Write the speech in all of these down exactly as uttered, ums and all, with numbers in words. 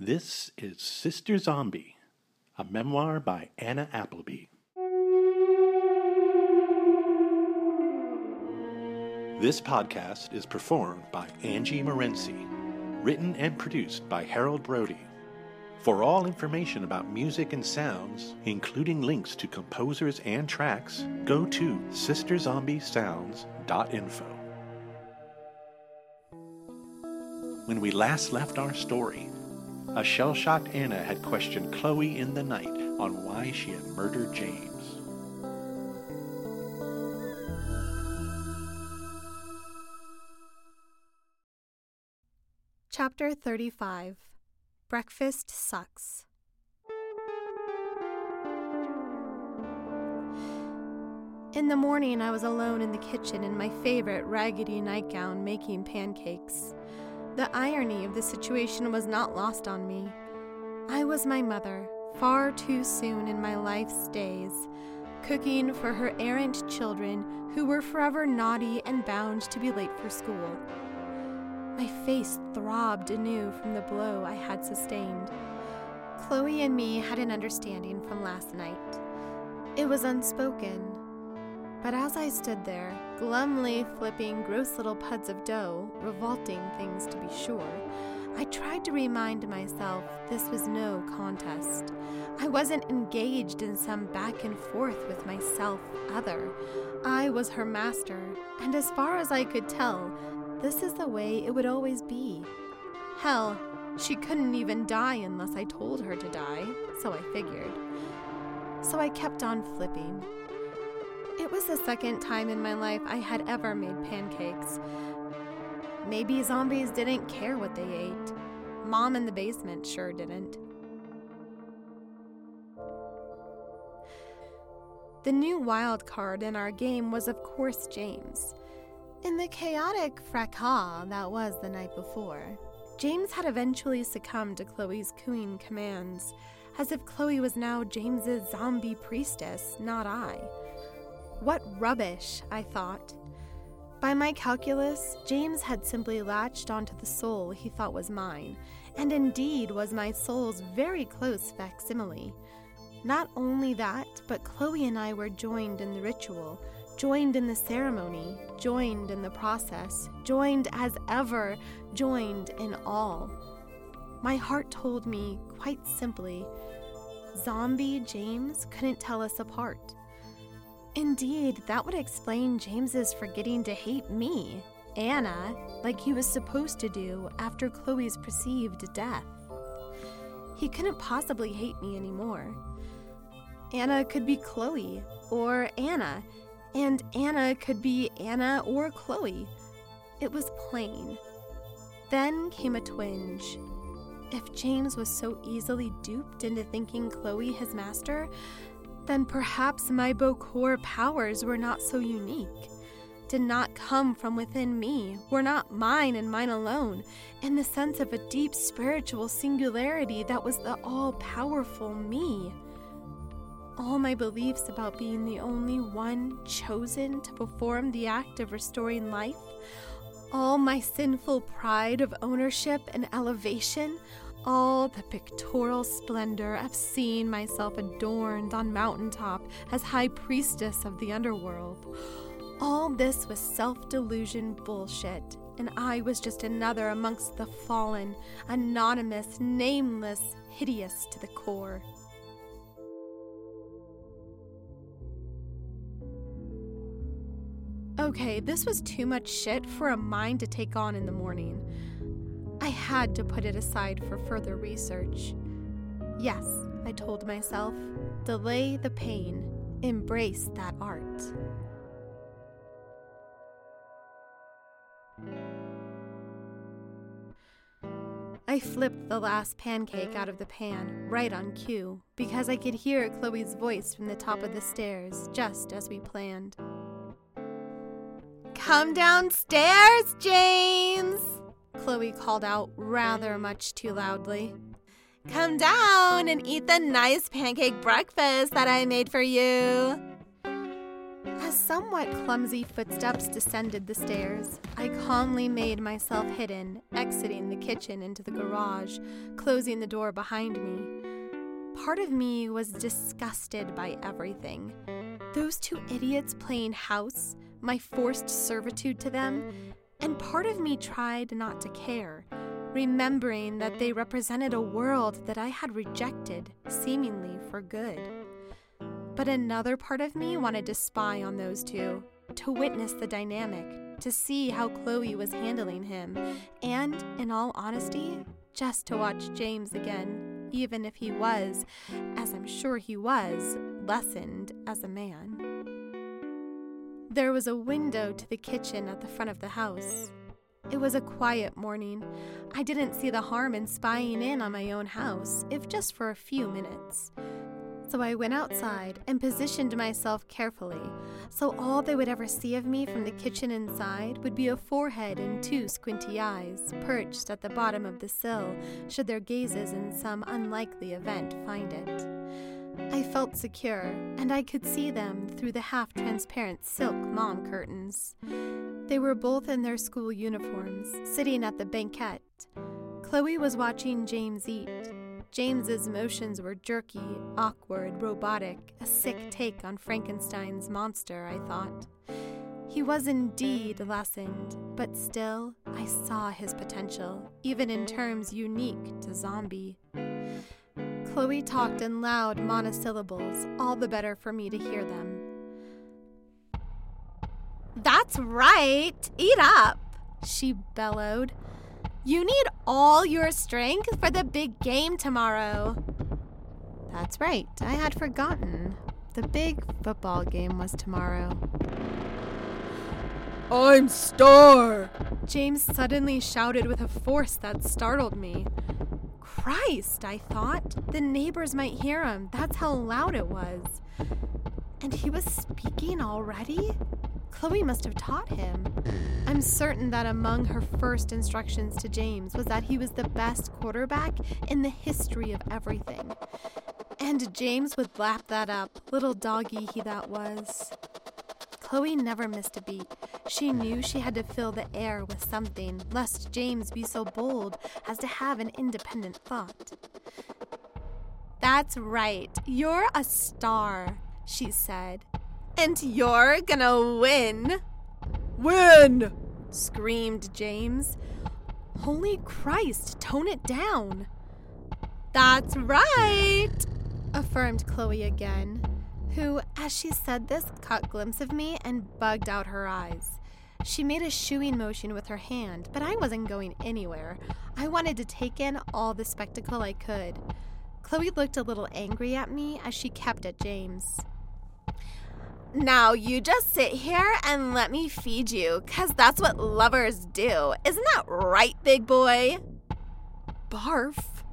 This is Sister Zombie, a memoir by Anna Appleby. This podcast is performed by Angie Morency, written and produced by Harold Brody. For all information about music and sounds, including links to composers and tracks, go to sister zombie sounds dot info. When we last left our story, a shell-shocked Anna had questioned Chloe in the night on why she had murdered James. Chapter thirty-five. Breakfast Sucks. In the morning, I was alone in the kitchen in my favorite raggedy nightgown making pancakes. The irony of the situation was not lost on me. I was my mother, far too soon in my life's days, cooking for her errant children who were forever naughty and bound to be late for school. My face throbbed anew from the blow I had sustained. Chloe and me had an understanding from last night. It was unspoken. But as I stood there, glumly flipping gross little puds of dough, revolting things to be sure, I tried to remind myself this was no contest. I wasn't engaged in some back and forth with myself other. I was her master, and as far as I could tell, this is the way it would always be. Hell, she couldn't even die unless I told her to die, so I figured. So I kept on flipping. It was the second time in my life I had ever made pancakes. Maybe zombies didn't care what they ate. Mom in the basement sure didn't. The new wild card in our game was, of course, James. In the chaotic fracas that was the night before, James had eventually succumbed to Chloe's cooing commands, as if Chloe was now James's zombie priestess, not I. What rubbish, I thought. By my calculus, James had simply latched onto the soul he thought was mine, and indeed was my soul's very close facsimile. Not only that, but Chloe and I were joined in the ritual, joined in the ceremony, joined in the process, joined as ever, joined in all. My heart told me, quite simply, Zombie James couldn't tell us apart. Indeed, that would explain James's forgetting to hate me, Anna, like he was supposed to do after Chloe's perceived death. He couldn't possibly hate me anymore. Anna could be Chloe, or Anna, and Anna could be Anna or Chloe. It was plain. Then came a twinge. If James was so easily duped into thinking Chloe his master, then perhaps my Bokor powers were not so unique, did not come from within me, were not mine and mine alone, in the sense of a deep spiritual singularity that was the all-powerful me. All my beliefs about being the only one chosen to perform the act of restoring life, all my sinful pride of ownership and elevation, all the pictorial splendor of seeing myself adorned on mountaintop as high priestess of the underworld. All this was self-delusion bullshit, and I was just another amongst the fallen, anonymous, nameless, hideous to the core. Okay, this was too much shit for a mind to take on in the morning. I had to put it aside for further research. Yes, I told myself, delay the pain, embrace that art. I flipped the last pancake out of the pan, right on cue, because I could hear Chloe's voice from the top of the stairs, just as we planned. "Come downstairs, James!" Chloe called out rather much too loudly. "Come down and eat the nice pancake breakfast that I made for you." As somewhat clumsy footsteps descended the stairs, I calmly made myself hidden, exiting the kitchen into the garage, closing the door behind me. Part of me was disgusted by everything. Those two idiots playing house, my forced servitude to them, and part of me tried not to care, remembering that they represented a world that I had rejected, seemingly for good. But another part of me wanted to spy on those two, to witness the dynamic, to see how Chloe was handling him, and, in all honesty, just to watch James again, even if he was, as I'm sure he was, lessened as a man. There was a window to the kitchen at the front of the house. It was a quiet morning. I didn't see the harm in spying in on my own house, if just for a few minutes. So I went outside and positioned myself carefully, so all they would ever see of me from the kitchen inside would be a forehead and two squinty eyes perched at the bottom of the sill, should their gazes in some unlikely event find it. I felt secure, and I could see them through the half-transparent silk mom curtains. They were both in their school uniforms, sitting at the banquette. Chloe was watching James eat. James's motions were jerky, awkward, robotic, a sick take on Frankenstein's monster, I thought. He was indeed lessened, but still, I saw his potential, even in terms unique to zombie. Chloe talked in loud monosyllables, all the better for me to hear them. "That's right! Eat up!" she bellowed. "You need all your strength for the big game tomorrow." That's right, I had forgotten. The big football game was tomorrow. "I'm Star!" James suddenly shouted with a force that startled me. Christ, I thought. The neighbors might hear him. That's how loud it was. And he was speaking already? Chloe must have taught him. I'm certain that among her first instructions to James was that he was the best quarterback in the history of everything. And James would lap that up, little doggy he that was. Chloe never missed a beat. She knew she had to fill the air with something, lest James be so bold as to have an independent thought. "That's right, you're a star," she said. "And you're gonna win." "Win!" screamed James. Holy Christ, tone it down. "That's right," affirmed Chloe again, who, as she said this, caught a glimpse of me and bugged out her eyes. She made a shooing motion with her hand, but I wasn't going anywhere. I wanted to take in all the spectacle I could. Chloe looked a little angry at me as she kept at James. "Now you just sit here and let me feed you, 'cause that's what lovers do. Isn't that right, big boy?" Barf.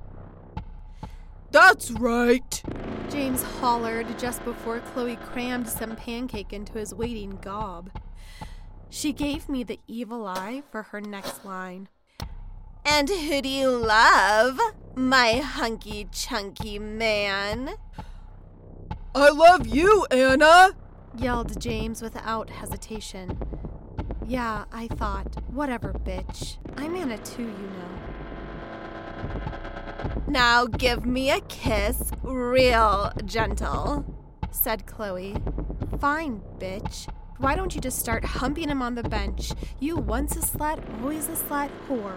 "That's right," James hollered just before Chloe crammed some pancake into his waiting gob. She gave me the evil eye for her next line. "And who do you love, my hunky-chunky man?" "I love you, Anna!" yelled James without hesitation. Yeah, I thought, whatever, bitch. I'm Anna too, you know. "Now give me a kiss, real gentle," said Chloe. "Fine, bitch. Why don't you just start humping him on the bench? You once a slut, always a slut, whore."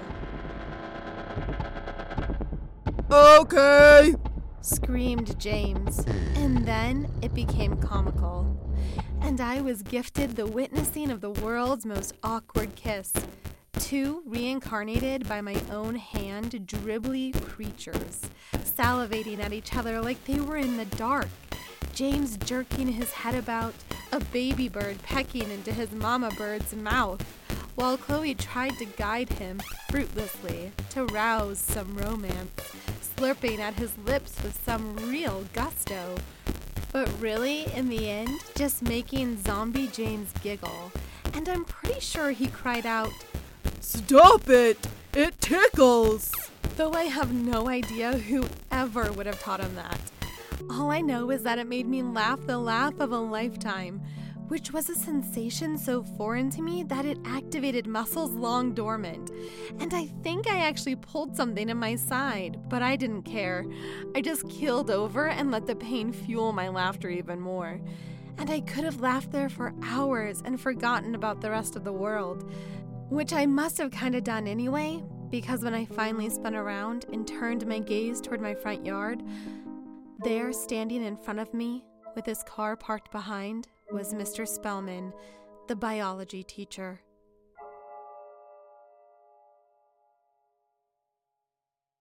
"Okay," screamed James. And then it became comical. And I was gifted the witnessing of the world's most awkward kiss. Two reincarnated by my own hand dribbly creatures, salivating at each other like they were in the dark. James jerking his head about, a baby bird pecking into his mama bird's mouth, while Chloe tried to guide him fruitlessly to rouse some romance, slurping at his lips with some real gusto. But really, in the end, just making zombie James giggle. And I'm pretty sure he cried out, "Stop it! It tickles!" Though I have no idea who ever would have taught him that. All I know is that it made me laugh the laugh of a lifetime, which was a sensation so foreign to me that it activated muscles long dormant. And I think I actually pulled something in my side, but I didn't care. I just keeled over and let the pain fuel my laughter even more. And I could have laughed there for hours and forgotten about the rest of the world, which I must have kind of done anyway, because when I finally spun around and turned my gaze toward my front yard, there, standing in front of me, with his car parked behind, was Mister Spellman, the biology teacher.